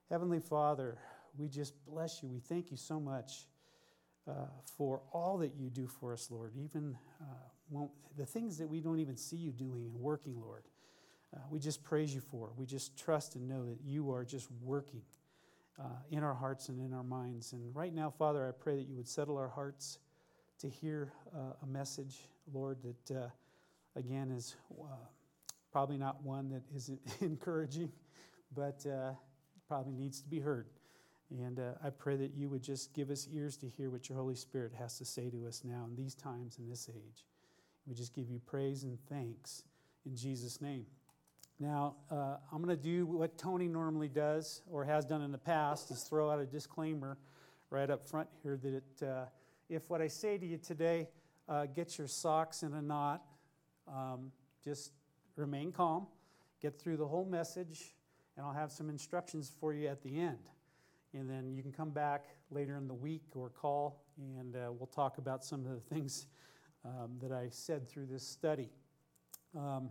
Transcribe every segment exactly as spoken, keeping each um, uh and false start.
Heavenly Father, we just bless you. We thank you so much uh, for all that you do for us, Lord, even uh, when, the things that we don't even see you doing and working, Lord. Uh, we just praise you for. We just trust and know that you are just working uh, in our hearts and in our minds. And right now, Father, I pray that you would settle our hearts to hear uh, a message, Lord, that, uh, again, is uh, probably not one that is encouraging, but uh, probably needs to be heard. And uh, I pray that you would just give us ears to hear what your Holy Spirit has to say to us now in these times, in this age. We just give you praise and thanks in Jesus' name. Now, uh, I'm going to do what Tony normally does or has done in the past, is throw out a disclaimer right up front here that it, uh, if what I say to you today uh, gets your socks in a knot, um, just remain calm, get through the whole message, and I'll have some instructions for you at the end. And then you can come back later in the week or call, and uh, we'll talk about some of the things um, that I said through this study. Um,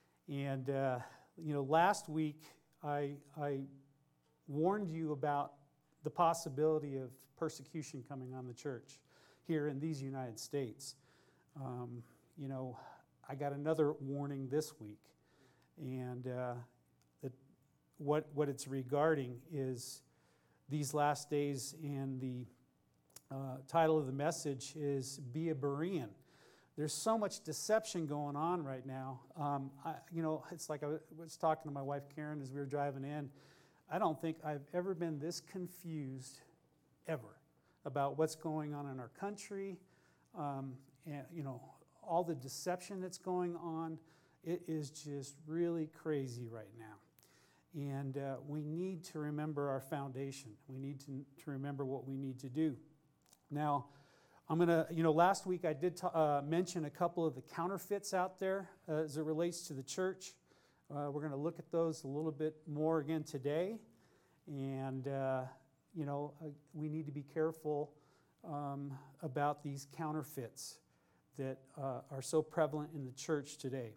and, uh, you know, last week I, I warned you about the possibility of persecution coming on the church here in these United States. Um, you know, I got another warning this week, and uh, that what what it's regarding is these last days, and the uh, title of the message is Be a Berean. There's so much deception going on right now. Um, I, you know, it's like I was talking to my wife Karen as we were driving in. I don't think I've ever been this confused ever about what's going on in our country, um, and you know, all the deception that's going on. It is just really crazy right now. And uh, we need to remember our foundation. We need to, to remember what we need to do. Now, I'm going to, you know, last week I did t- uh, mention a couple of the counterfeits out there uh, as it relates to the church. Uh, we're going to look at those a little bit more again today. And, uh, you know, uh, we need to be careful um, about these counterfeits that uh, are so prevalent in the church today.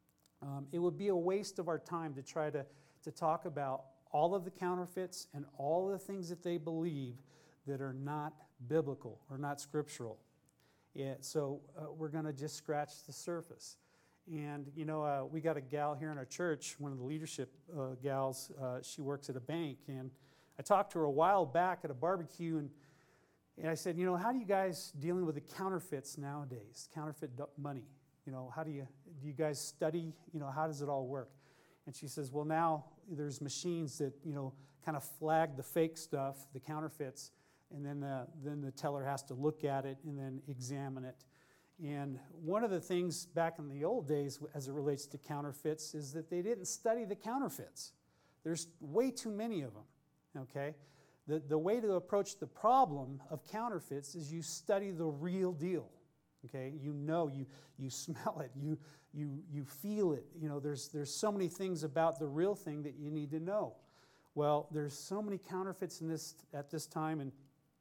Um, it would be a waste of our time to try to to talk about all of the counterfeits and all of the things that they believe that are not biblical or not scriptural. Yeah, so uh, we're going to just scratch the surface. And, you know, uh, we got a gal here in our church, one of the leadership uh, gals. Uh, she works at a bank. And I talked to her a while back at a barbecue, and, and I said, you know, how are you guys dealing with the counterfeits nowadays, counterfeit money? You know, how do you, do you guys study, you know, how does it all work? And she says, well, now there's machines that, you know, kind of flag the fake stuff, the counterfeits, and then the, then the teller has to look at it and then examine it. And one of the things back in the old days as it relates to counterfeits is that they didn't study the counterfeits. There's way too many of them, okay? The, the way to approach the problem of counterfeits is you study the real deal. Okay, you know, you you smell it, you you you feel it. You know, there's there's so many things about the real thing that you need to know. Well, there's so many counterfeits in this at this time, and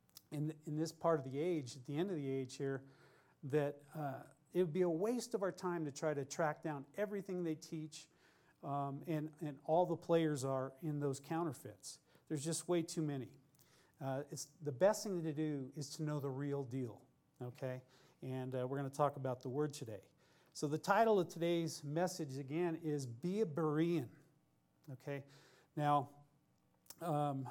in in this part of the age, at the end of the age here, that uh, it would be a waste of our time to try to track down everything they teach, um, and and all the players are in those counterfeits. There's just way too many. Uh, it's the best thing to do is to know the real deal. Okay. And uh, we're going to talk about the word today. So the title of today's message, again, is Be a Berean. Okay? Now, um,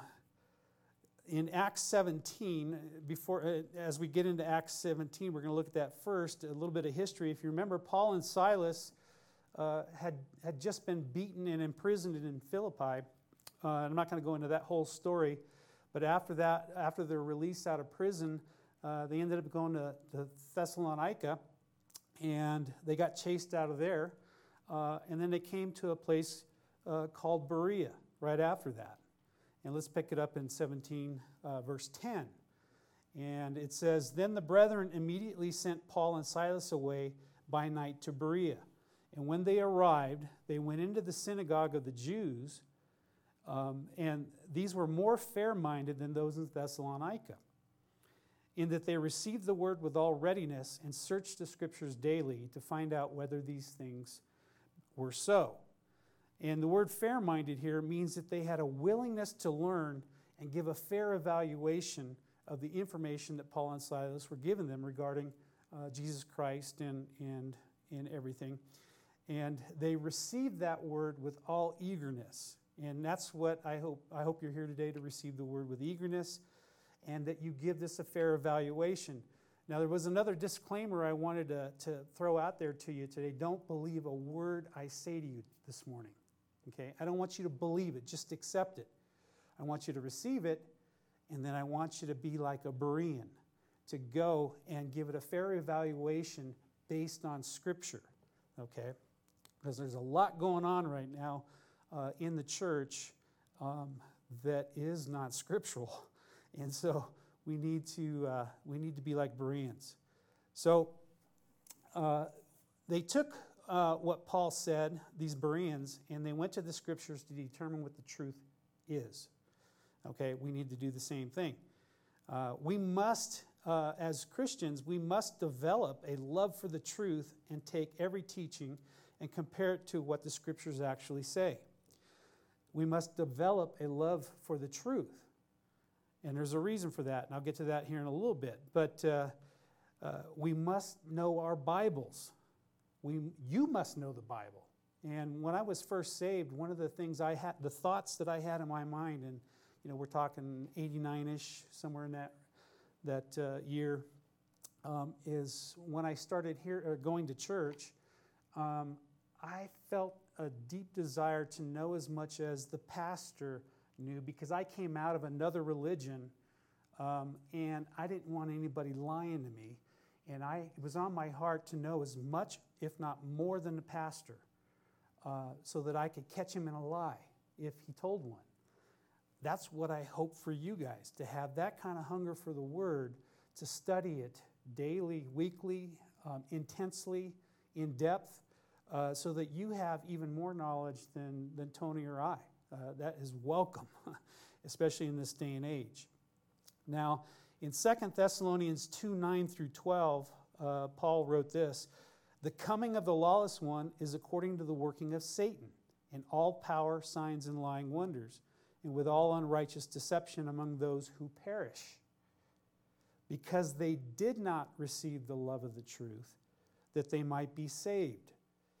in Acts seventeen, before uh, as we get into Acts seventeen, we're going to look at that first, a little bit of history. If you remember, Paul and Silas uh, had, had just been beaten and imprisoned in Philippi. Uh, I'm not going to go into that whole story, but after that, after their release out of prison, Uh, they ended up going to, to Thessalonica, and they got chased out of there. Uh, and then they came to a place uh, called Berea right after that. And let's pick it up in seventeen, uh, verse ten. And it says, Then the brethren immediately sent Paul and Silas away by night to Berea. And when they arrived, they went into the synagogue of the Jews, um, and these were more fair-minded than those in Thessalonica, in that they received the word with all readiness and searched the scriptures daily to find out whether these things were so. And the word fair-minded here means that they had a willingness to learn and give a fair evaluation of the information that Paul and Silas were giving them regarding uh, Jesus Christ and, and, and everything. And they received that word with all eagerness. And that's what I hope. I hope you're here today to receive the word with eagerness and that you give this a fair evaluation. Now, there was another disclaimer I wanted to, to throw out there to you today. Don't believe a word I say to you this morning. Okay? I don't want you to believe it. Just accept it. I want you to receive it, and then I want you to be like a Berean, to go and give it a fair evaluation based on Scripture. Okay? Because there's a lot going on right now uh, in the church um, that is not scriptural. And so we need to uh, we need to be like Bereans. So uh, they took uh, what Paul said, these Bereans, and they went to the Scriptures to determine what the truth is. Okay, we need to do the same thing. Uh, we must, uh, as Christians, we must develop a love for the truth and take every teaching and compare it to what the Scriptures actually say. We must develop a love for the truth. And there's a reason for that, and I'll get to that here in a little bit. But uh, uh, we must know our Bibles. We, you must know the Bible. And when I was first saved, one of the things I had, the thoughts that I had in my mind, and you know, we're talking eighty-nine-ish, somewhere in that that uh, year, um, is when I started here or going to church. Um, I felt a deep desire to know as much as the pastor knew, because I came out of another religion, um, and I didn't want anybody lying to me. And I, it was on my heart to know as much, if not more, than the pastor, uh, so that I could catch him in a lie if he told one. That's what I hope for you guys, to have that kind of hunger for the Word, to study it daily, weekly, um, intensely, in depth, uh, so that you have even more knowledge than, than Tony or I. Uh, that is welcome, especially in this day and age. Now, in Second Thessalonians two, nine through twelve, uh, Paul wrote this: "The coming of the lawless one is according to the working of Satan, in all power, signs, and lying wonders, and with all unrighteous deception among those who perish, because they did not receive the love of the truth, that they might be saved.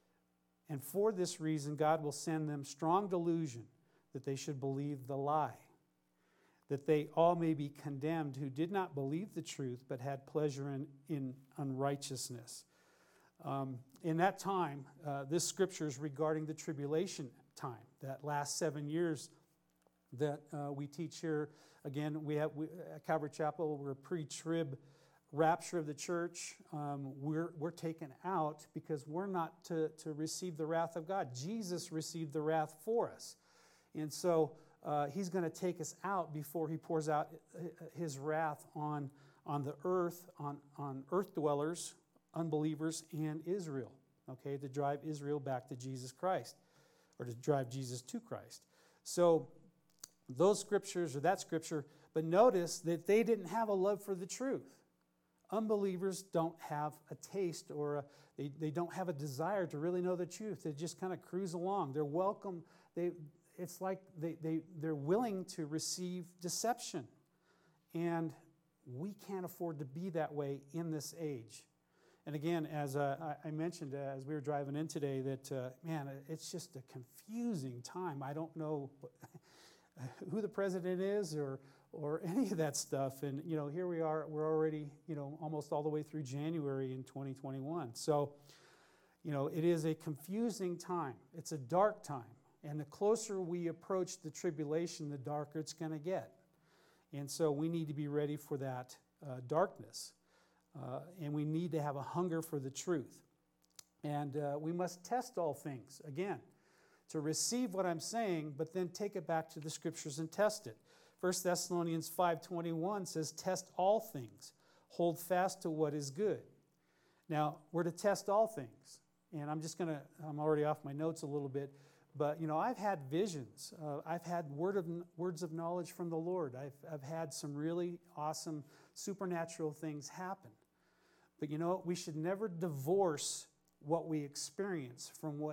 And for this reason, God will send them strong delusion, that they should believe the lie, that they all may be condemned who did not believe the truth, but had pleasure in, in unrighteousness." Um, in that time, uh, this scripture is regarding the tribulation time, that last seven years that uh, we teach here. Again, we have we, at Calvary Chapel, we're a pre-trib rapture of the church. Um, we're we're taken out because we're not to, to receive the wrath of God. Jesus received the wrath for us. And so uh, he's going to take us out before he pours out his wrath on, on the earth, on, on earth dwellers, unbelievers, and Israel, okay, to drive Israel back to Jesus Christ, or to drive Jesus to Christ. So those scriptures, or that scripture, but notice that they didn't have a love for the truth. Unbelievers don't have a taste, or a, they, they don't have a desire to really know the truth. They just kind of cruise along. They're welcome. They, it's like they, they, they're willing to receive deception. And we can't afford to be that way in this age. And again, as uh, I mentioned uh, as we were driving in today, that, uh, man, it's just a confusing time. I don't know who the president is or or any of that stuff. And, you know, here we are, we're already, you know, almost all the way through January in twenty twenty-one. So, you know, it is a confusing time. It's a dark time. And the closer we approach the tribulation, the darker it's going to get. And so we need to be ready for that uh, darkness. Uh, and we need to have a hunger for the truth. And uh, we must test all things, again, to receive what I'm saying, but then take it back to the Scriptures and test it. First Thessalonians five twenty-one says, "Test all things, hold fast to what is good." Now, we're to test all things. And I'm just going to, I'm already off my notes a little bit, but, you know, I've had visions. Uh, I've had word of, words of knowledge from the Lord. I've, I've had some really awesome supernatural things happen. But, you know, we should never divorce what we experience from what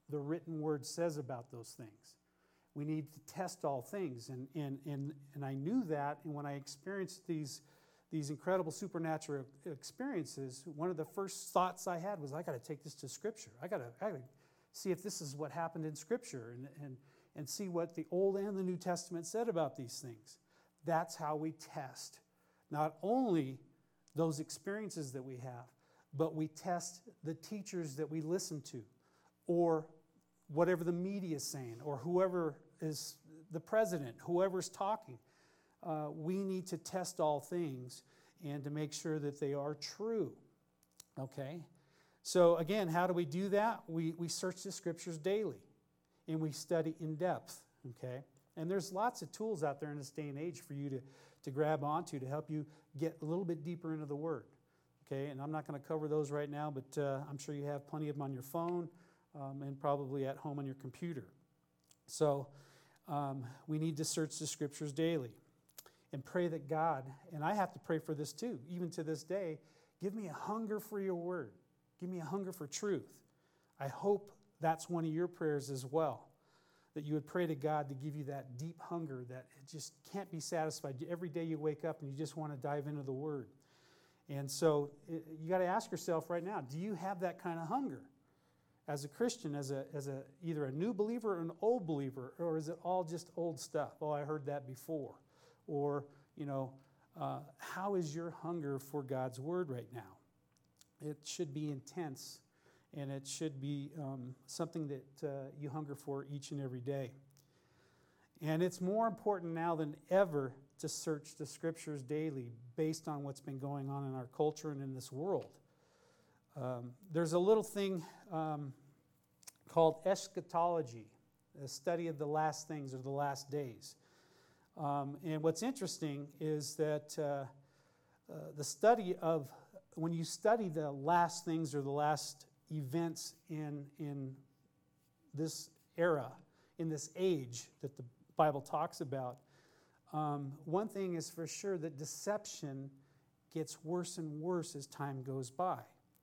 the written word says about those things. We need to test all things. And, and, and, and I knew that, and when I experienced these, these incredible supernatural experiences, one of the first thoughts I had was, I got to take this to Scripture. I got to I got to see if this is what happened in Scripture, and, and, and see what the Old and the New Testament said about these things. That's how we test not only those experiences that we have, but we test the teachers that we listen to, or whatever the media is saying, or whoever is the president, whoever's talking. Uh, we need to test all things and to make sure that they are true. Okay? So again, how do we do that? We, we search the Scriptures daily, and we study in depth. Okay? And there's lots of tools out there in this day and age for you to, to grab onto to help you get a little bit deeper into the Word. Okay? And I'm not going to cover those right now, but uh, I'm sure you have plenty of them on your phone. Um, and probably at home on your computer. So um, we need to search the Scriptures daily and pray that God, and I have to pray for this too, even to this day, give me a hunger for your word. Give me a hunger for truth. I hope that's one of your prayers as well, that you would pray to God to give you that deep hunger that it just can't be satisfied. Every day you wake up and you just want to dive into the word. And so it, you got to ask yourself right now, do you have that kind of hunger? As a Christian, as a as a either a new believer or an old believer, or is it all just old stuff? Oh, I heard that before. Or, you know, uh, how is your hunger for God's word right now? It should be intense, and it should be um, something that uh, you hunger for each and every day. And it's more important now than ever to search the Scriptures daily based on what's been going on in our culture and in this world. Um, there's a little thing um, called eschatology, a study of the last things or the last days. Um, and what's interesting is that uh, uh, the study of, when you study the last things or the last events in, in this era, in this age that the Bible talks about, um, one thing is for sure that deception gets worse and worse as time goes by.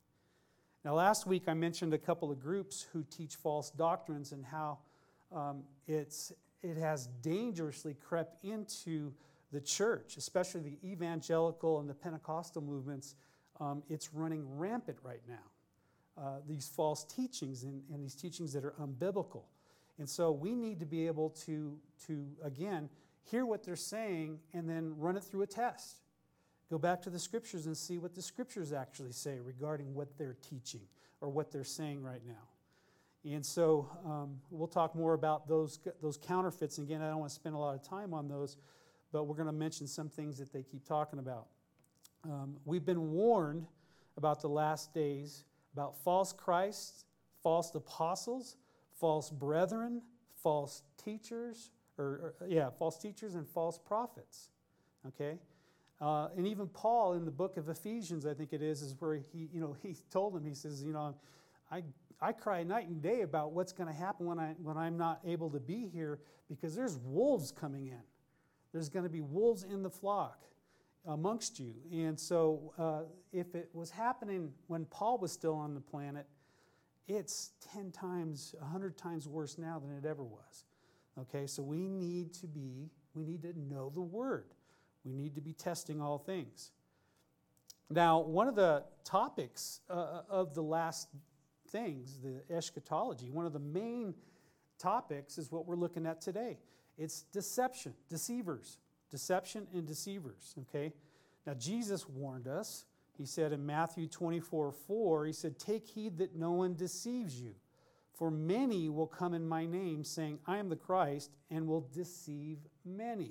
Now, last week I mentioned a couple of groups who teach false doctrines and how um, it's it has dangerously crept into the church, especially the evangelical and the Pentecostal movements. Um, it's running rampant right now, uh, these false teachings and, and these teachings that are unbiblical. And so we need to be able to, to, again, hear what they're saying and then run it through a test. Go back to the Scriptures and see what the Scriptures actually say regarding what they're teaching or what they're saying right now. And so um, we'll talk more about those, those counterfeits. Again, I don't want to spend a lot of time on those, but we're going to mention some things that they keep talking about. Um, we've been warned about the last days, about false Christs, false apostles, false brethren, false teachers, or, or yeah, false teachers and false prophets. Okay? Uh, and even Paul in the book of Ephesians, I think it is, is where he, you know, he told him, he says, you know, I I cry night and day about what's going to happen when I when I'm not able to be here because there's wolves coming in. There's going to be wolves in the flock amongst you. And so uh, if it was happening when Paul was still on the planet, it's ten times, a hundred times worse now than it ever was. Okay, so we need to be, we need to know the Word. We need to be testing all things. Now, one of the topics uh, of the last things, the eschatology, one of the main topics is what we're looking at today. It's deception, deceivers, deception and deceivers, okay? Now, Jesus warned us. He said in Matthew twenty-four four, he said, "Take heed that no one deceives you, for many will come in my name, saying, I am the Christ, and will deceive many."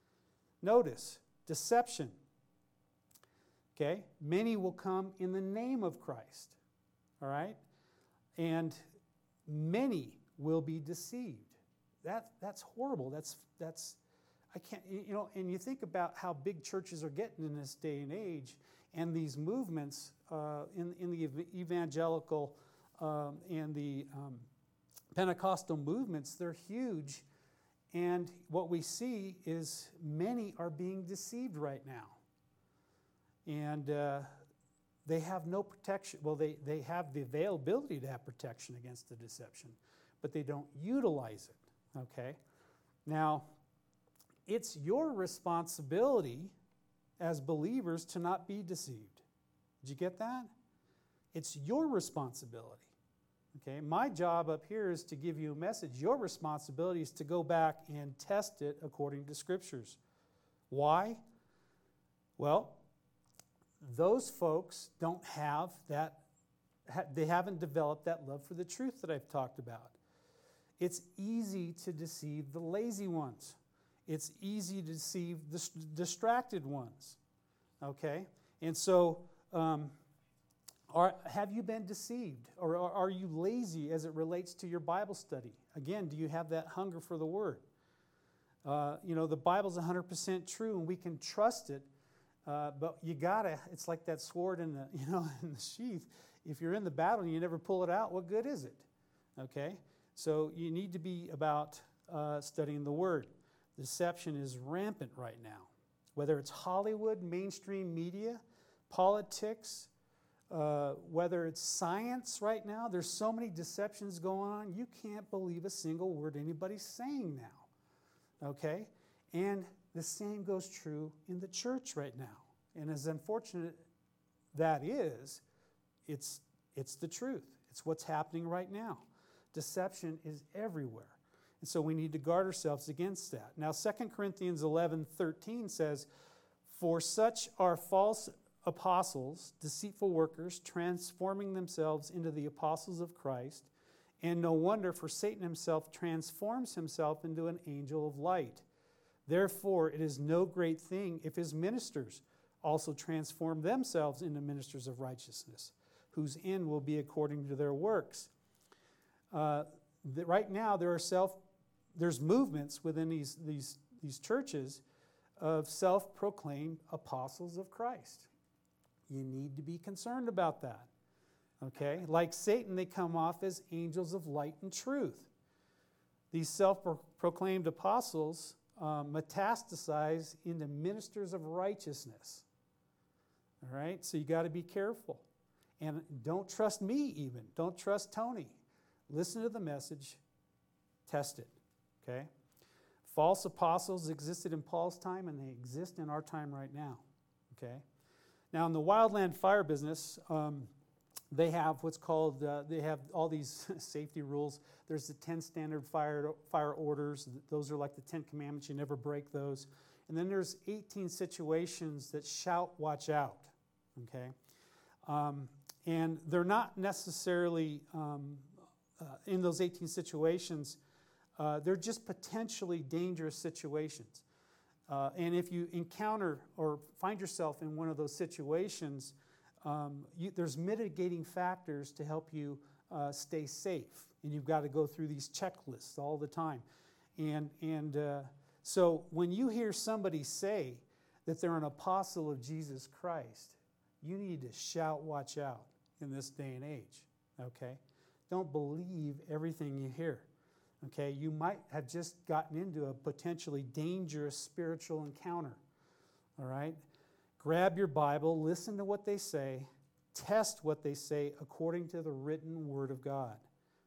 Notice, deception. Okay? Many will come in the name of Christ. All right? And many will be deceived. That, that's horrible. That's, that's, I can't, you know, and you think about how big churches are getting in this day and age, and these movements uh, in, in the evangelical um, and the um, Pentecostal movements, they're huge. And what we see is many are being deceived right now. And uh, they have no protection. Well, they, they have the availability to have protection against the deception. but they don't utilize it, okay? Now, it's your responsibility as believers to not be deceived. Did you get that? It's your responsibility. Okay, my job up here is to give you a message. Your responsibility is to go back and test it according to Scriptures. Why? Well, those folks don't have that, they haven't developed that love for the truth that I've talked about. It's easy to deceive the lazy ones. It's easy to deceive the distracted ones. Okay? And so, um, Are, have you been deceived? Or are, are you lazy as it relates to your Bible study? Again, do you have that hunger for the Word? Uh, you know, the Bible's one hundred percent true, and we can trust it, uh, but you gotta, it's like that sword in the, you know, in the sheath. If you're in the battle and you never pull it out, what good is it? Okay? So you need to be about uh, studying the Word. Deception is rampant right now. Whether it's Hollywood, mainstream media, politics, Uh, whether it's science right now, there's so many deceptions going on, you can't believe a single word anybody's saying now, okay? And the same goes true in the church right now. And as unfortunate that is, it's, it's the truth. It's what's happening right now. Deception is everywhere. And so we need to guard ourselves against that. Now, Second Corinthians eleven thirteen says, "For such are false apostles, deceitful workers, transforming themselves into the apostles of Christ, and no wonder, for Satan himself transforms himself into an angel of light. Therefore, it is no great thing if his ministers also transform themselves into ministers of righteousness, whose end will be according to their works." Uh, the, right now, there are self, there's movements within these, these, these churches of self-proclaimed apostles of Christ. You need to be concerned about that, okay? Like Satan, they come off as angels of light and truth. These self-proclaimed apostles um, metastasize into ministers of righteousness, all right? So you got to be careful. And don't trust me even. Don't trust Tony. Listen to the message. Test it, okay? False apostles existed in Paul's time, and they exist in our time right now, okay? Now, in the wildland fire business, um, they have what's called, uh, they have all these safety rules. There's the ten standard fire, fire orders. Those are like the Ten Commandments. You never break those. And then there's eighteen situations that shout, watch out, okay? Um, and they're not necessarily, um, uh, in those eighteen situations, uh, they're just potentially dangerous situations. Uh, and if you encounter or find yourself in one of those situations, um, you, there's mitigating factors to help you uh, stay safe. And you've got to go through these checklists all the time. And, and uh, so when you hear somebody say that they're an apostle of Jesus Christ, you need to shout, watch out in this day and age, okay? Don't believe everything you hear. Okay, you might have just gotten into a potentially dangerous spiritual encounter, all right? Grab your Bible, listen to what they say, test what they say according to the written Word of God.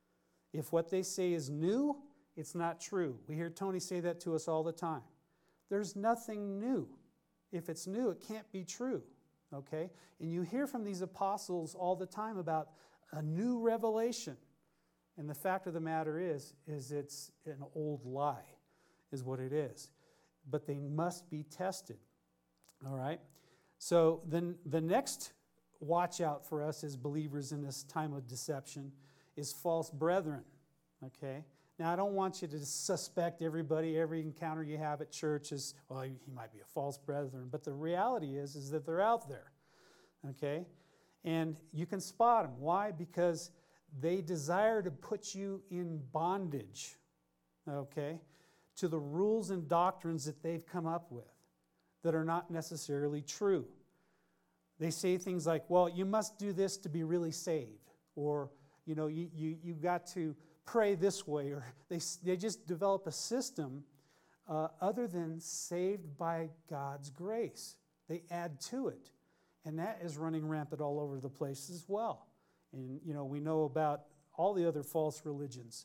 If what they say is new, it's not true. We hear Tony say that to us all the time. There's nothing new. If it's new, it can't be true, okay? And you hear from these apostles all the time about a new revelation. And the fact of the matter is, is it's an old lie, is what it is. But they must be tested, all right? So then the next watch out for us as believers in this time of deception is false brethren, okay? Now, I don't want you to suspect everybody, every encounter you have at church is, well, he might be a false brethren. But the reality is, is that they're out there, okay? And you can spot them. Why? Because they desire to put you in bondage, okay, to the rules and doctrines that they've come up with that are not necessarily true. They say things like, well, you must do this to be really saved, or, you know, you, you, you got to pray this way, or they, they just develop a system uh, other than saved by God's grace. They add to it, and that is running rampant all over the place as well. And, you know, we know about all the other false religions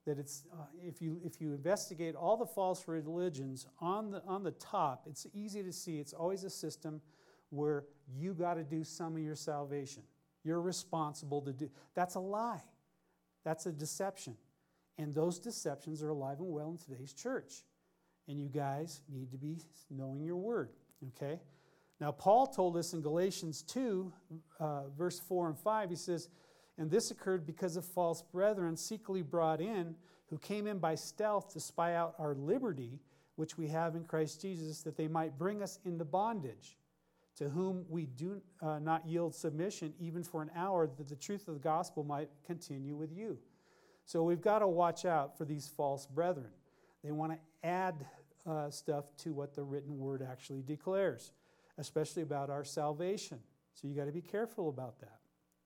that it's uh, if you if you investigate all the false religions on the on the top, it's easy to see it's always a system where you got to do some of your salvation. You're responsible to do. That's a lie. That's a deception. And those deceptions are alive and well in today's church. And you guys need to be knowing your word, okay? Now, Paul told us in Galatians two, uh, verse four and five, he says, "And this occurred because of false brethren secretly brought in, who came in by stealth to spy out our liberty, which we have in Christ Jesus, that they might bring us into bondage, to whom we do uh, not yield submission even for an hour, that the truth of the gospel might continue with you." So we've got to watch out for these false brethren. They want to add uh, stuff to what the written word actually declares, especially about our salvation. So you got to be careful about that.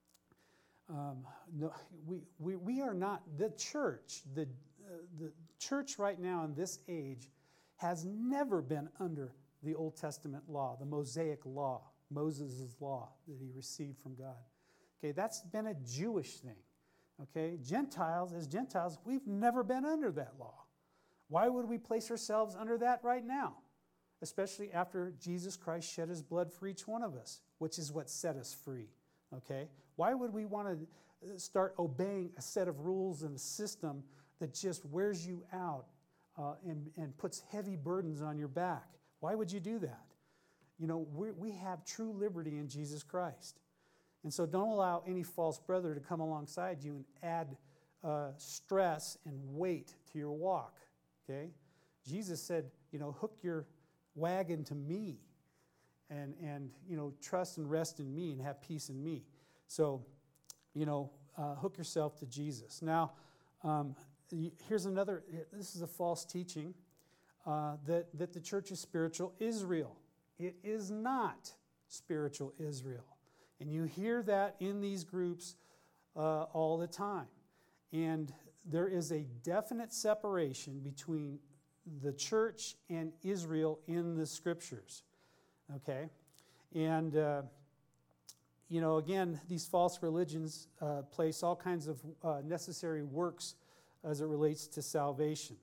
Um, no, we, we, we are not, the church, the, uh, the church right now in this age has never been under the Old Testament law, the Mosaic law, Moses' law that he received from God. Okay, that's been a Jewish thing. Okay, Gentiles, as Gentiles, we've never been under that law. Why would we place ourselves under that right now? Especially after Jesus Christ shed his blood for each one of us, which is what set us free. Okay, why would we want to start obeying a set of rules and a system that just wears you out uh, and, and puts heavy burdens on your back? Why would you do that? You know, we we have true liberty in Jesus Christ. And so don't allow any false brother to come alongside you and add uh, stress and weight to your walk, okay? Jesus said, you know, hook your wagon to me and, and you know, trust and rest in me and have peace in me. So, you know, uh, hook yourself to Jesus. Now, um, here's another, this is a false teaching. Uh, that, that the church is spiritual Israel. It is not spiritual Israel. And you hear that in these groups uh, all the time. And there is a definite separation between the church and Israel in the scriptures. Okay? And, uh, you know, again, these false religions uh, place all kinds of uh, necessary works as it relates to salvation.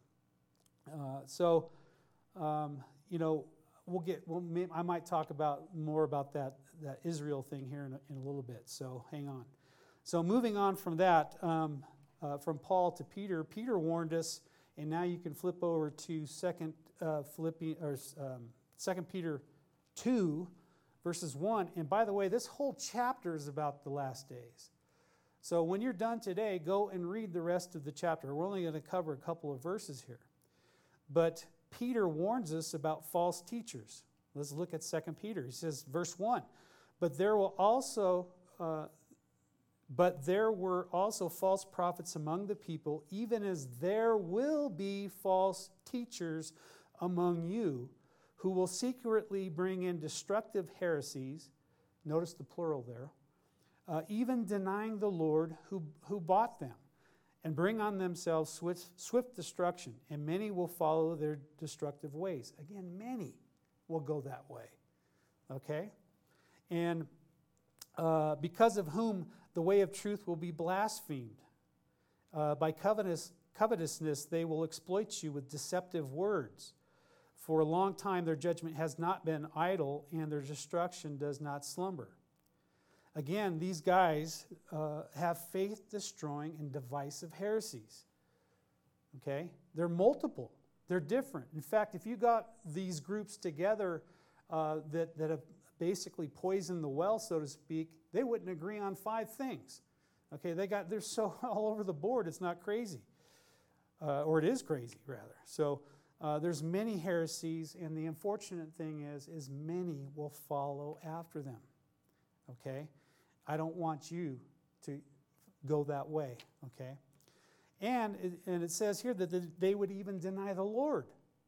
Uh, so, um, you know, we'll get. We'll, I might talk about more about that that Israel thing here in a, in a little bit. So hang on. So moving on from that, um, uh, from Paul to Peter. Peter warned us, and now you can flip over to Second uh, Philippians or um, Second Peter two, verses one. And by the way, this whole chapter is about the last days. So when you're done today, go and read the rest of the chapter. We're only going to cover a couple of verses here. But Peter warns us about false teachers. Let's look at Second Peter. He says, verse one, but there will also, uh, but there were also false prophets among the people, even as there will be false teachers among you, who will secretly bring in destructive heresies. Notice the plural there. Uh, even denying the Lord who, who bought them, and bring on themselves swift, swift destruction, and many will follow their destructive ways. Again, many will go that way, okay? And uh, because of whom the way of truth will be blasphemed. Uh, by covetous, covetousness they will exploit you with deceptive words. For a long time their judgment has not been idle, and their destruction does not slumber. Again, these guys uh, have faith-destroying and divisive heresies. Okay? They're multiple. They're different. In fact, if you got these groups together uh, that, that have basically poisoned the well, so to speak, they wouldn't agree on five things. Okay? They got, they're so all over the board, it's not crazy. Uh, or it is crazy, rather. So uh, there's many heresies, and the unfortunate thing is, is many will follow after them. Okay? I don't want you to go that way, okay? And it, and it says here that they would even deny the Lord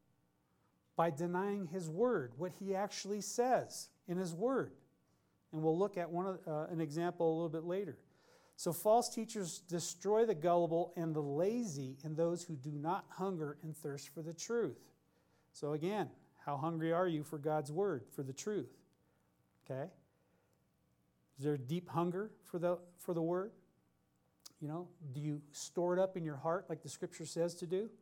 by denying his word, what he actually says in his word. And we'll look at one of, uh, an example a little bit later. So false teachers destroy the gullible and the lazy and those who do not hunger and thirst for the truth. So again, how hungry are you for God's word, for the truth? Okay? Is there a deep hunger for the for the word? You know, do you store it up in your heart like the Scripture says to do?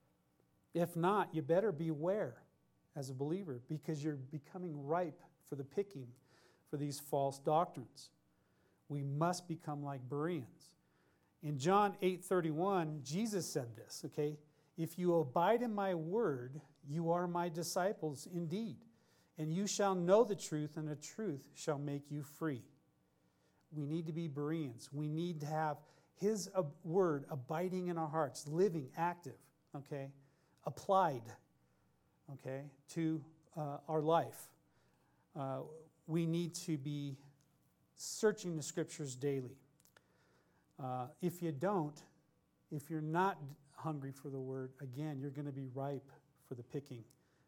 If not, you better beware as a believer, because you're becoming ripe for the picking for these false doctrines. We must become like Bereans. In John eight thirty-one, Jesus said this, okay? If you abide in my word, you are my disciples indeed, and you shall know the truth, and the truth shall make you free. We need to be Bereans. We need to have his word abiding in our hearts, living, active, okay? Applied, okay, to uh, our life. Uh, we need to be searching the Scriptures daily. Uh, if you don't, if you're not hungry for the Word, again, you're going to be ripe for the picking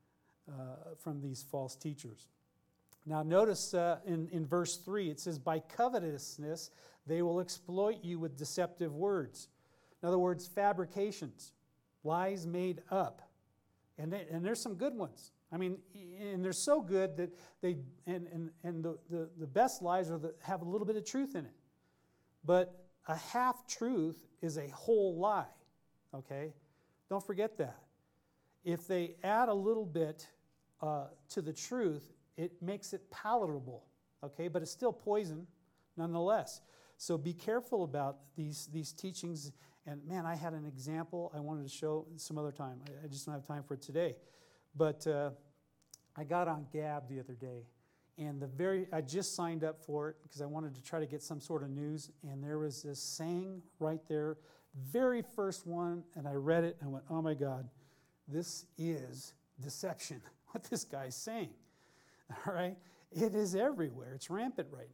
uh, from these false teachers. Now notice uh, in, in verse three, it says, by covetousness they will exploit you with deceptive words. In other words, fabrications. Lies made up. And, they, and there's some good ones. I mean, and they're so good that they, and, and, and the, the, the best lies are that have a little bit of truth in it. But a half-truth is a whole lie, okay? Don't forget that. If they add a little bit uh, to the truth, it makes it palatable, okay? But it's still poison nonetheless. So be careful about these, these teachings. And man, I had an example I wanted to show some other time. I, I just don't have time for it today. But uh, I got on Gab the other day, and the very I just signed up for it because I wanted to try to get some sort of news. And there was this saying right there, very first one, and I read it and I went, oh my God, this is deception, what this guy's saying. All right? It is everywhere. It's rampant right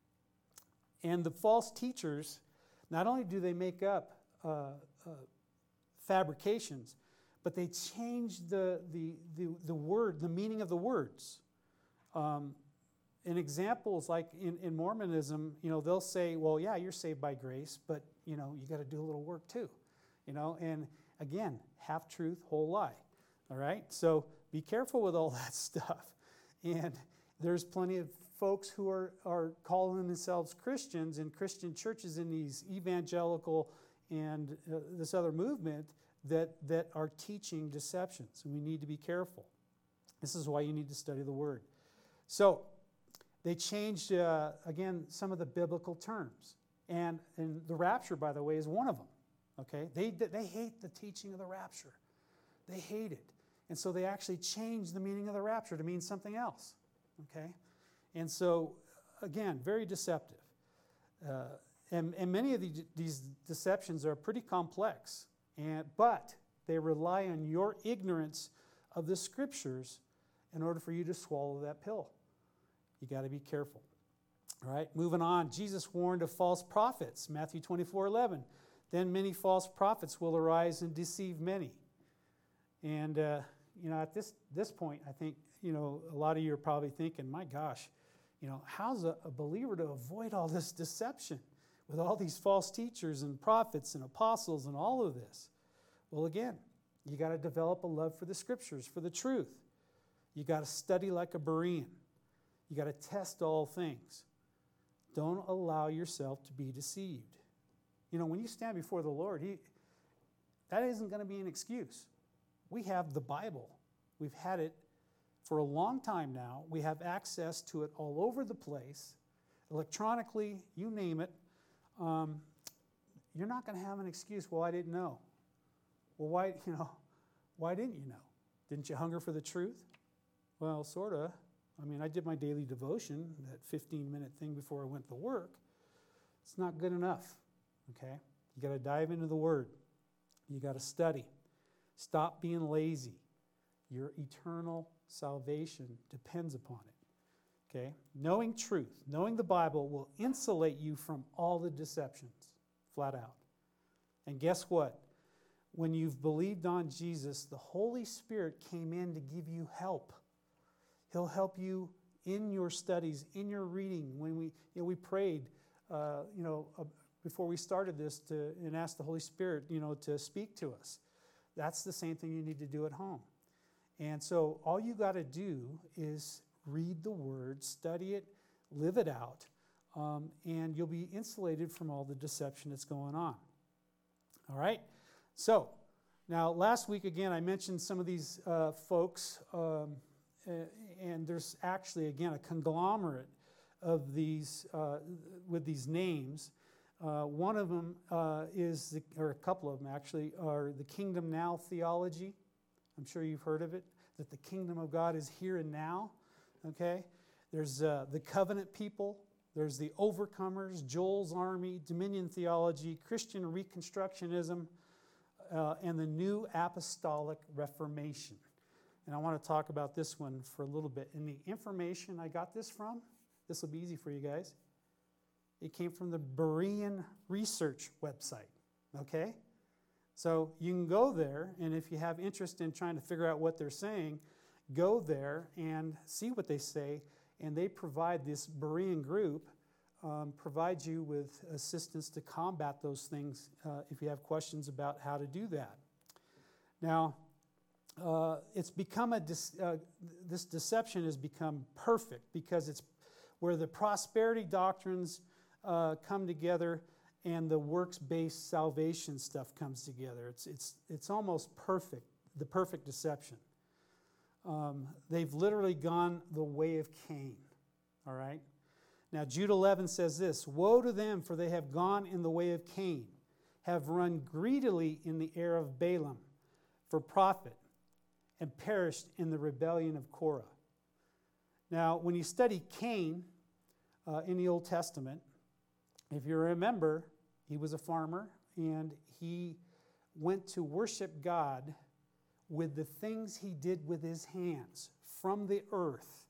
now. And the false teachers, not only do they make up Uh, uh, fabrications, but they change the, the, the, the word, the meaning of the words. Um, an example is like in, in Mormonism, you know, they'll say, well, yeah, you're saved by grace, but, you know, you got to do a little work too. You know, and again, half truth, whole lie. All right? So be careful with all that stuff. And there's plenty of folks who are, are calling themselves Christians in Christian churches in these evangelical and uh, this other movement that, that are teaching deceptions. And we need to be careful. This is why you need to study the Word. So they changed, uh, again, some of the biblical terms. And, and the rapture, by the way, is one of them. Okay? They, they hate the teaching of the rapture. They hate it. And so they actually changed the meaning of the rapture to mean something else. Okay? And so, again, very deceptive. Uh, And, and many of the, these deceptions are pretty complex, and, but they rely on your ignorance of the Scriptures in order for you to swallow that pill. You got to be careful. All right, moving on. Jesus warned of false prophets, Matthew twenty-four eleven. Then many false prophets will arise and deceive many. And, uh, you know, at this, this point, I think, you know, a lot of you are probably thinking, my gosh, you know, how's a, a believer to avoid all this deception with all these false teachers and prophets and apostles and all of this? Well, again, you got to develop a love for the Scriptures, for the truth. You got to study like a Berean. You got to test all things. Don't allow yourself to be deceived. You know, when you stand before the Lord, he, that isn't going to be an excuse. We have the Bible. We've had it for a long time now. We have access to it all over the place, electronically, you name it. Um, you're not going to have an excuse, well, I didn't know. Well, why, you know, why didn't you know? Didn't you hunger for the truth? Well, sort of. I mean, I did my daily devotion, that fifteen-minute thing before I went to work. It's not good enough, okay? You got to dive into the Word. You got to study. Stop being lazy. Your eternal salvation depends upon it. Okay? Knowing truth, knowing the Bible will insulate you from all the deceptions, flat out. And guess what? When you've believed on Jesus, the Holy Spirit came in to give you help. He'll help you in your studies, in your reading. When we, you know, we prayed, uh, you know, uh, before we started this, to and asked the Holy Spirit, you know, to speak to us. That's the same thing you need to do at home. And so all you got to do is read the Word, study it, live it out. um, and you'll be insulated from all the deception that's going on. All right? So, now last week, again, I mentioned some of these uh, folks, um, and there's actually, again, a conglomerate of these, uh, with these names. Uh, one of them uh, is, the, or a couple of them actually, are the Kingdom Now theology. I'm sure you've heard of it, that the kingdom of God is here and now, okay? There's uh, the covenant people. There's the overcomers, Joel's army, Dominion theology, Christian Reconstructionism, uh, and the New Apostolic Reformation. And I want to talk about this one for a little bit. And the information I got this from, this will be easy for you guys. It came from the Berean Research website, okay? So you can go there, and if you have interest in trying to figure out what they're saying, go there and see what they say. And they provide, this Berean group um, provides you with assistance to combat those things uh, if you have questions about how to do that. Now, uh, it's become a, dis- uh, this deception has become perfect because it's where the prosperity doctrines uh, come together and the works-based salvation stuff comes together. It's, it's, it's almost perfect, the perfect deception. Um, they've literally gone the way of Cain, all right? Now, Jude eleven says this, "Woe to them, for they have gone in the way of Cain, have run greedily in the error of Balaam for profit, and perished in the rebellion of Korah." Now, when you study Cain uh, in the Old Testament, if you remember, he was a farmer, and he went to worship God with the things he did with his hands from the earth.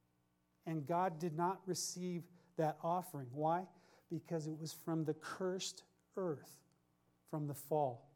And God did not receive that offering. Why? Because it was from the cursed earth, from the fall.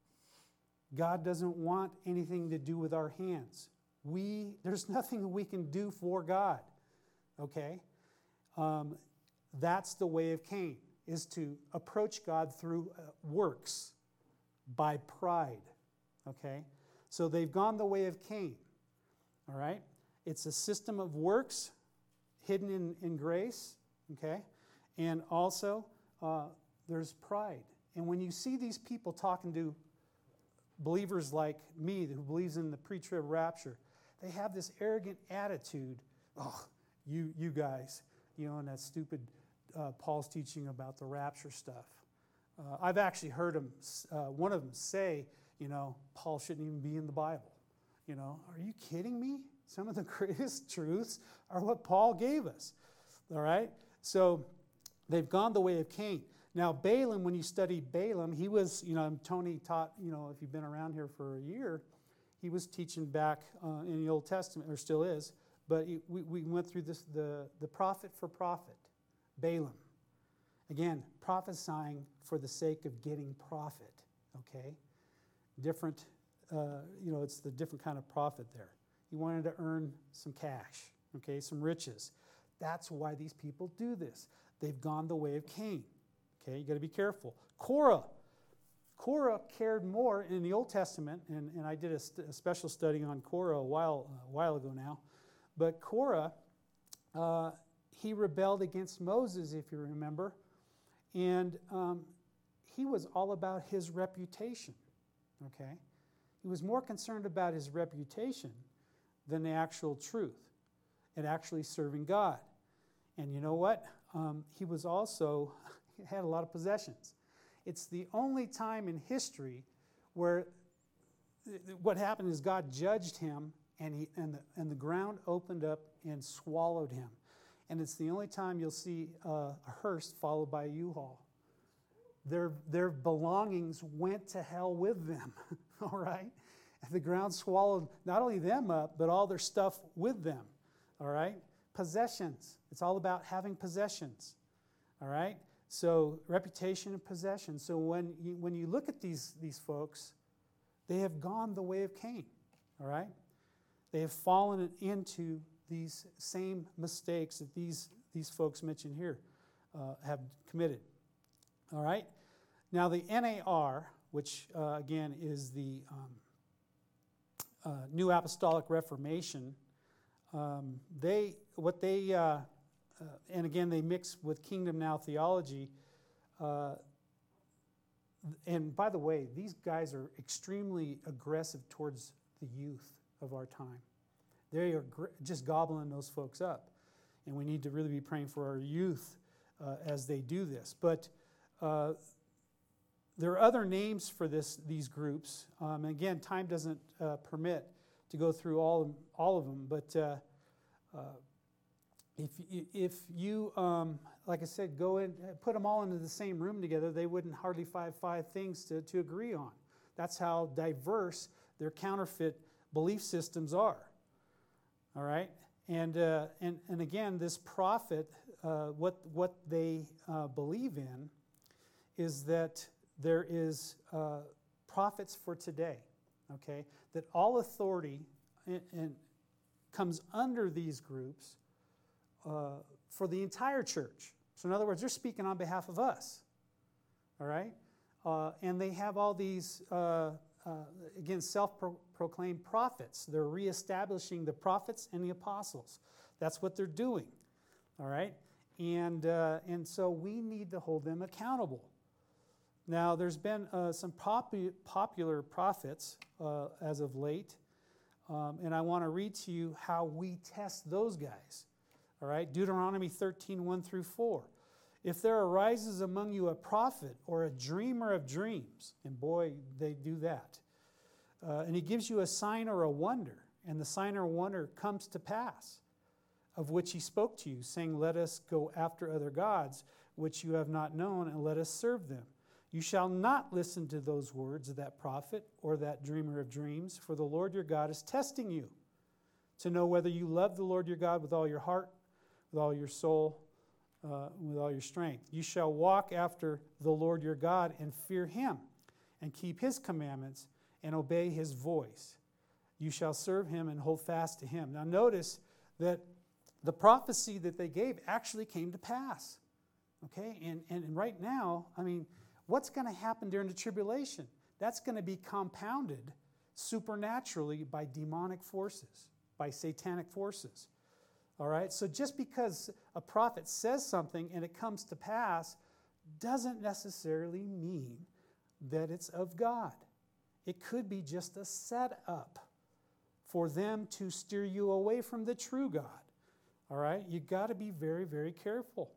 God doesn't want anything to do with our hands. We, there's nothing we can do for God, okay? Um, that's the way of Cain, is to approach God through uh, works, by pride, okay? So they've gone the way of Cain, all right? It's a system of works hidden in, in grace, okay? And also, uh, there's pride. And when you see these people talking to believers like me who believes in the pre-trib rapture, they have this arrogant attitude. Oh, you you guys, you know, and that stupid uh, Paul's teaching about the rapture stuff. Uh, I've actually heard him, uh, one of them say, you know, Paul shouldn't even be in the Bible. You know, are you kidding me? Some of the greatest truths are what Paul gave us. All right? So they've gone the way of Cain. Now, Balaam, when you study Balaam, he was, you know, Tony taught, you know, if you've been around here for a year, he was teaching back uh, in the Old Testament, or still is, but he, we, we went through this, the, the prophet for profit, Balaam. Again, prophesying for the sake of getting profit, okay? Different, uh, you know, it's the different kind of profit there. He wanted to earn some cash, okay, some riches. That's why these people do this. They've gone the way of Cain. Okay, you got to be careful. Korah. Korah cared more in the Old Testament, and, and I did a, st- a special study on Korah a while, a while ago now. But Korah, uh, he rebelled against Moses, if you remember, and um, he was all about his reputation. Okay, he was more concerned about his reputation than the actual truth and actually serving God. And you know what? Um, he was also had a lot of possessions. It's the only time in history where th- what happened is God judged him, and he and the, and the ground opened up and swallowed him. And it's the only time you'll see uh, a hearse followed by a U-Haul. Their, their belongings went to hell with them, all right? The ground swallowed not only them up, but all their stuff with them, all right? Possessions. It's all about having possessions, all right? So reputation and possession. So when you, when you look at these, these folks, they have gone the way of Cain, all right? They have fallen into these same mistakes that these, these folks mentioned here uh, have committed, all right? Now the N A R, which uh, again is the um, uh, New Apostolic Reformation, um, they what they uh, uh, and again, they mix with Kingdom Now theology. Uh, and by the way, these guys are extremely aggressive towards the youth of our time. They are gr- just gobbling those folks up. And we need to really be praying for our youth uh, as they do this. But uh, there are other names for this these groups. Um, again, time doesn't uh, permit to go through all, all of them. But uh, uh, if, if you, um, like I said, go in, put them all into the same room together, they wouldn't hardly find five things to, to agree on. That's how diverse their counterfeit belief systems are. All right? And, uh, and, and again, this prophet, uh, what, what they uh, believe in is that there is uh, prophets for today, okay? That all authority in, in comes under these groups uh, for the entire church. So in other words, they're speaking on behalf of us, all right? Uh, and they have all these, uh, uh, again, self-proclaimed prophets. They're reestablishing the prophets and the apostles. That's what they're doing, all right? And, uh, and so we need to hold them accountable. Now, there's been uh, some popu- popular prophets uh, as of late, um, and I want to read to you how we test those guys. All right, Deuteronomy thirteen, one through four. If there arises among you a prophet or a dreamer of dreams, and boy, they do that, uh, and he gives you a sign or a wonder, and the sign or wonder comes to pass, of which he spoke to you, saying, let us go after other gods, which you have not known, and let us serve them. You shall not listen to those words of that prophet or that dreamer of dreams, for the Lord your God is testing you to know whether you love the Lord your God with all your heart, with all your soul, uh, with all your strength. You shall walk after the Lord your God and fear him and keep his commandments and obey his voice. You shall serve him and hold fast to him. Now notice that the prophecy that they gave actually came to pass. Okay? And, and right now, I mean, what's going to happen during the tribulation? That's going to be compounded supernaturally by demonic forces, by satanic forces. All right? So just because a prophet says something and it comes to pass doesn't necessarily mean that it's of God. It could be just a setup for them to steer you away from the true God. All right? You've got to be very, very careful.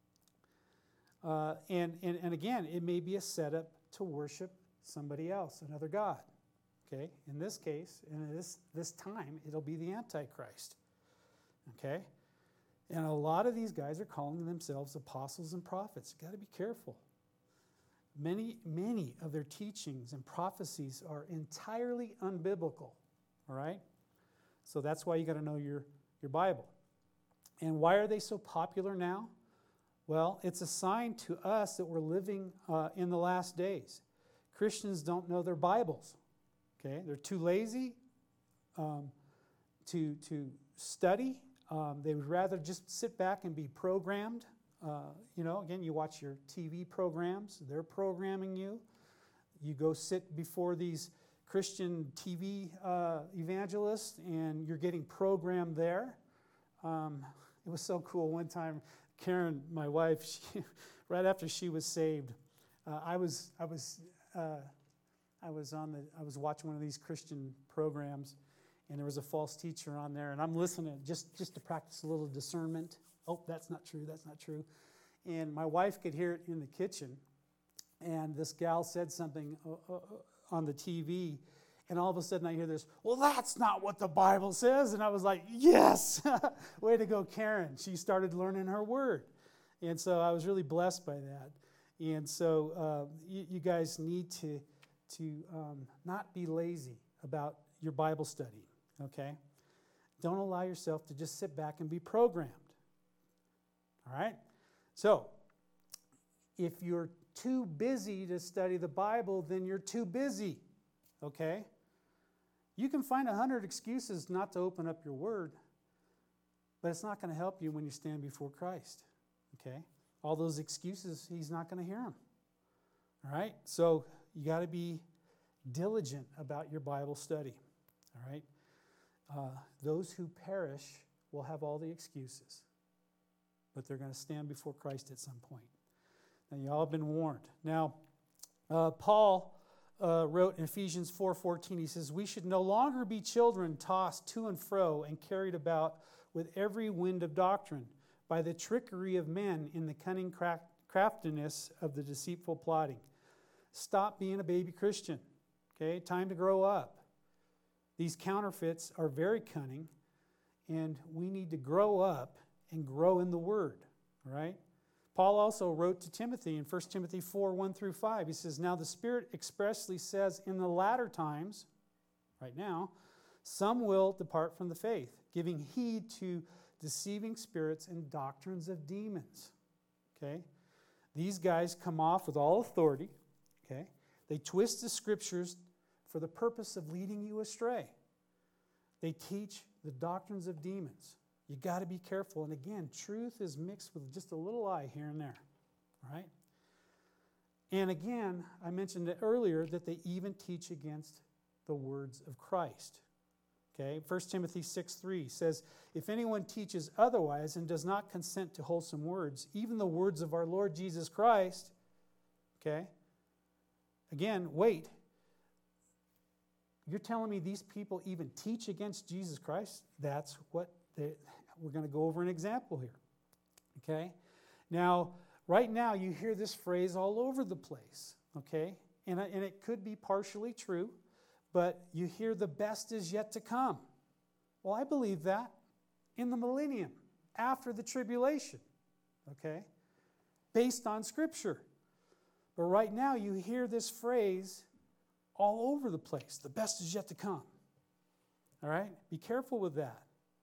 Uh, and, and, and again, it may be a setup to worship somebody else, another god. Okay? In this case, in this, this time, it'll be the Antichrist. Okay? And a lot of these guys are calling themselves apostles and prophets. You've got to be careful. Many, many of their teachings and prophecies are entirely unbiblical. All right? So that's why you got to know your, your Bible. And why are they so popular now? Well, it's a sign to us that we're living uh, in the last days. Christians don't know their Bibles. Okay, they're too lazy um, to to study. Um, they would rather just sit back and be programmed. Uh, you know, again, you watch your T V programs; they're programming you. You go sit before these Christian T V uh, evangelists, and you're getting programmed there. Um, it was so cool one time. Karen, my wife, she, right after she was saved, uh, I was I was uh, I was on the I was watching one of these Christian programs, and there was a false teacher on there, and I'm listening just just to practice a little discernment. Oh, that's not true. That's not true. And my wife could hear it in the kitchen, and this gal said something uh, uh, on the T V. And all of a sudden I hear this, well, that's not what the Bible says. And I was like, yes, way to go, Karen. She started learning her word. And so I was really blessed by that. And so uh, you, you guys need to, to um, not be lazy about your Bible study, okay? Don't allow yourself to just sit back and be programmed, all right? So if you're too busy to study the Bible, then you're too busy, okay? You can find a hundred excuses not to open up your word, but it's not going to help you when you stand before Christ, okay? All those excuses, he's not going to hear them, all right? So you got to be diligent about your Bible study, all right? Uh, those who perish will have all the excuses, but they're going to stand before Christ at some point. Now, you all have been warned. Now, uh, Paul uh, wrote in Ephesians four fourteen, he says, "We should no longer be children tossed to and fro and carried about with every wind of doctrine by the trickery of men in the cunning craftiness of the deceitful plotting." Stop being a baby Christian. Okay, time to grow up. These counterfeits are very cunning, and we need to grow up and grow in the Word, right? Paul also wrote to Timothy in First Timothy four, one through five. He says, "Now the Spirit expressly says, in the latter times," right now, "some will depart from the faith, giving heed to deceiving spirits and doctrines of demons." Okay? These guys come off with all authority. Okay? They twist the Scriptures for the purpose of leading you astray. They teach the doctrines of demons. You got to be careful. And again, truth is mixed with just a little lie here and there. All right? And again, I mentioned it earlier that they even teach against the words of Christ. Okay? First Timothy six three says, "If anyone teaches otherwise and does not consent to wholesome words, even the words of our Lord Jesus Christ," okay? Again, wait. You're telling me these people even teach against Jesus Christ? That's what they, we're going to go over an example here. Okay? Now, right now you hear this phrase all over the place. Okay? And, and it could be partially true, but you hear the best is yet to come. Well, I believe that in the millennium, after the tribulation. Okay? Based on Scripture. But right now you hear this phrase all over the place. The best is yet to come. All right? Be careful with that.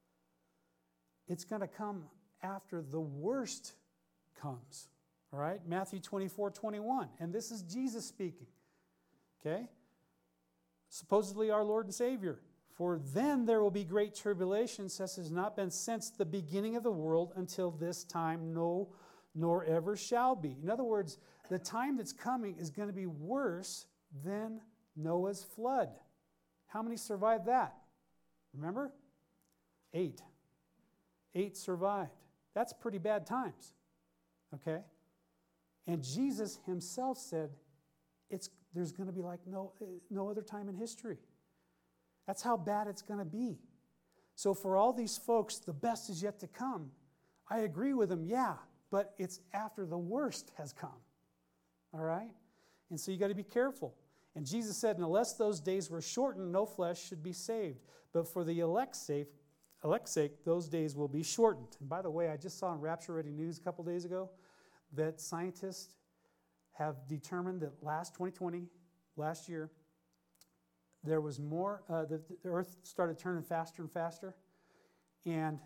It's going to come after the worst comes. All right? Matthew twenty-four twenty-one. And this is Jesus speaking. Okay? Supposedly our Lord and Savior. "For then there will be great tribulation, such as has not been since the beginning of the world until this time, no, nor ever shall be." In other words, the time that's coming is going to be worse than Noah's flood. How many survived that? Remember? Eight. Eight survived. That's pretty bad times. Okay? And Jesus himself said, it's, there's going to be like no, no other time in history. That's how bad it's going to be. So for all these folks, the best is yet to come. I agree with them, yeah, but it's after the worst has come. All right? And so you got to be careful. And Jesus said, "Unless those days were shortened, no flesh should be saved. But for the elect's sake, elect's sake, those days will be shortened." And by the way, I just saw in Rapture Ready News a couple days ago that scientists have determined that last twenty twenty, last year, there was more, uh, the, the earth started turning faster and faster. And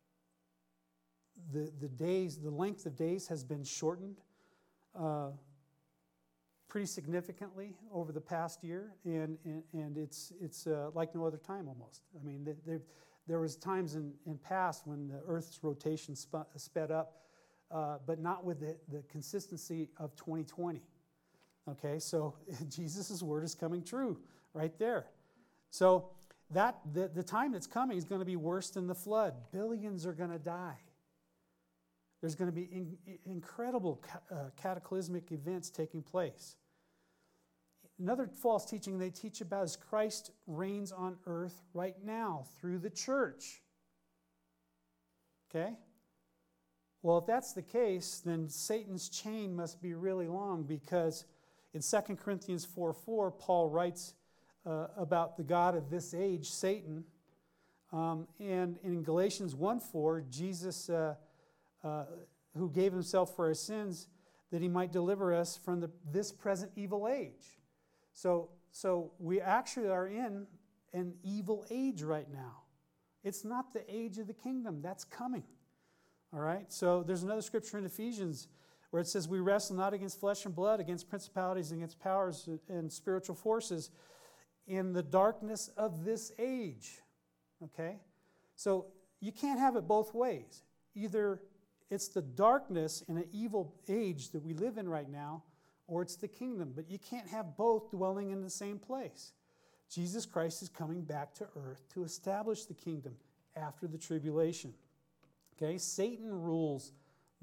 the, the days, the length of days has been shortened uh, pretty significantly over the past year. And, and, and it's, it's uh, like no other time almost. I mean, there, there was times in, in past when the earth's rotation sp- sped up, uh, but not with the, the consistency of twenty twenty. Okay, so Jesus' word is coming true right there. So that the, the time that's coming is going to be worse than the flood. Billions are going to die. There's going to be in, incredible ca- uh, cataclysmic events taking place. Another false teaching they teach about is Christ reigns on earth right now through the church. Okay? Well, if that's the case, then Satan's chain must be really long, because in Second Corinthians four four, Paul writes uh, about the God of this age, Satan. Um, and in Galatians one four, Jesus, uh, uh, who gave himself for our sins, that he might deliver us from the, this present evil age. So, so we actually are in an evil age right now. It's not the age of the kingdom. That's coming. All right? So there's another scripture in Ephesians where it says, "We wrestle not against flesh and blood, against principalities, against powers and spiritual forces in the darkness of this age." Okay? So you can't have it both ways. Either it's the darkness in an evil age that we live in right now, or it's the kingdom. But you can't have both dwelling in the same place. Jesus Christ is coming back to earth to establish the kingdom after the tribulation. Okay? Satan rules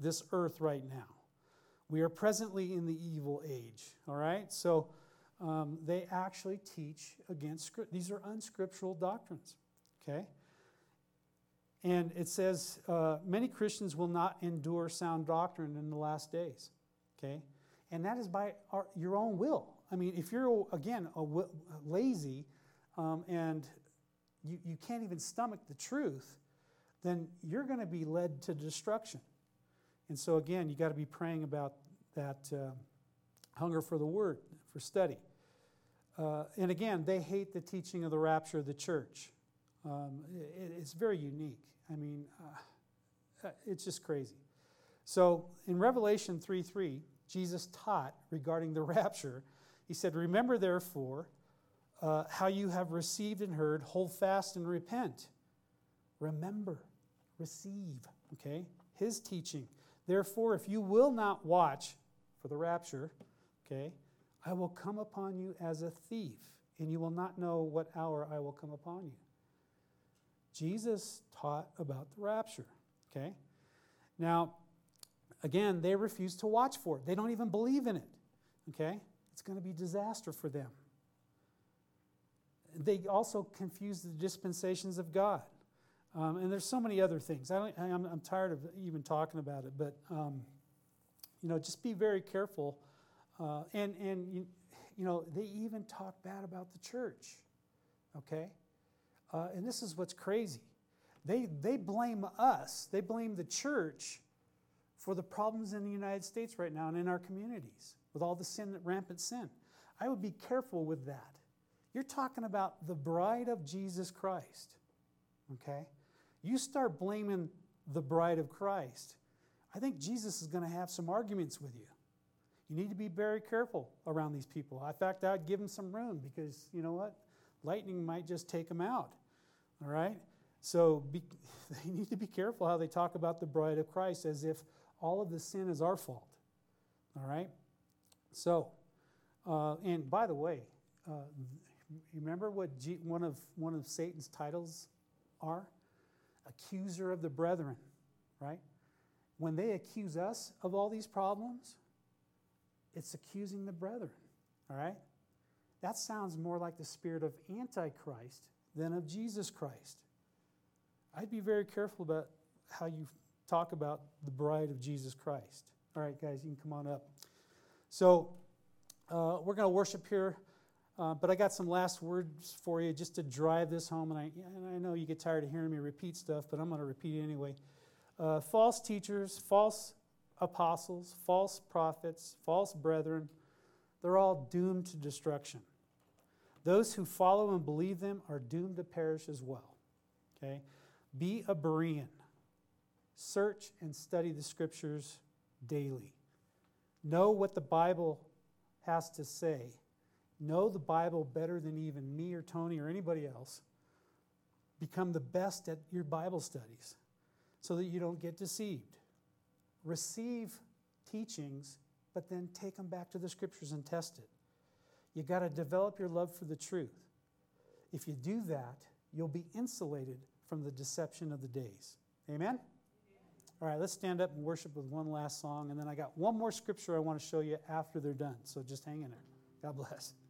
this earth right now. We are presently in the evil age, all right? So um, they actually teach against script. These are unscriptural doctrines, okay? And it says, uh, many Christians will not endure sound doctrine in the last days, okay? And that is by our, your own will. I mean, if you're, again, a w- lazy um, and you, you can't even stomach the truth, then you're going to be led to destruction. And so, again, you got to be praying about that uh, hunger for the Word, for study. Uh, and again, they hate the teaching of the rapture of the church. Um, it, it's very unique. I mean, uh, it's just crazy. So, in Revelation three three, Jesus taught regarding the rapture. He said, "Remember, therefore, uh, how you have received and heard, hold fast and repent." Remember, receive, okay? His teaching. "Therefore, if you will not watch for the rapture, okay, I will come upon you as a thief, and you will not know what hour I will come upon you." Jesus taught about the rapture, okay? Now, again, they refuse to watch for it. They don't even believe in it, okay? It's going to be disaster for them. They also confuse the dispensations of God. Um, and there's so many other things. I don't, I'm, I'm tired of even talking about it, but, um, you know, just be very careful. Uh, and, and you, you know, they even talk bad about the church, okay? Uh, and this is what's crazy. They, they blame us. They blame the church for the problems in the United States right now and in our communities with all the sin, rampant sin. I would be careful with that. You're talking about the bride of Jesus Christ, okay? You start blaming the bride of Christ, I think Jesus is going to have some arguments with you. You need to be very careful around these people. In fact, I'd give them some room because, you know what? Lightning might just take them out, all right? So be, they need to be careful how they talk about the bride of Christ as if all of the sin is our fault, all right? So, uh, and by the way, uh, you remember what G, one of one of Satan's titles are? Accuser of the brethren, right? When they accuse us of all these problems, it's accusing the brethren, all right? That sounds more like the spirit of Antichrist than of Jesus Christ. I'd be very careful about how you talk about the bride of Jesus Christ. All right, guys, you can come on up. So uh, we're going to worship here, uh, but I got some last words for you just to drive this home. And I, and I know you get tired of hearing me repeat stuff, but I'm going to repeat it anyway. Uh, false teachers, false apostles, false prophets, false brethren, they're all doomed to destruction. Those who follow and believe them are doomed to perish as well. Okay? Be a Berean. Search and study the Scriptures daily. Know what the Bible has to say. Know the Bible better than even me or Tony or anybody else. Become the best at your Bible studies so that you don't get deceived. Receive teachings, but then take them back to the Scriptures and test it. You got to develop your love for the truth. If you do that, you'll be insulated from the deception of the days. Amen? All right, let's stand up and worship with one last song, and then I got one more scripture I want to show you after they're done. So just hang in there. God bless.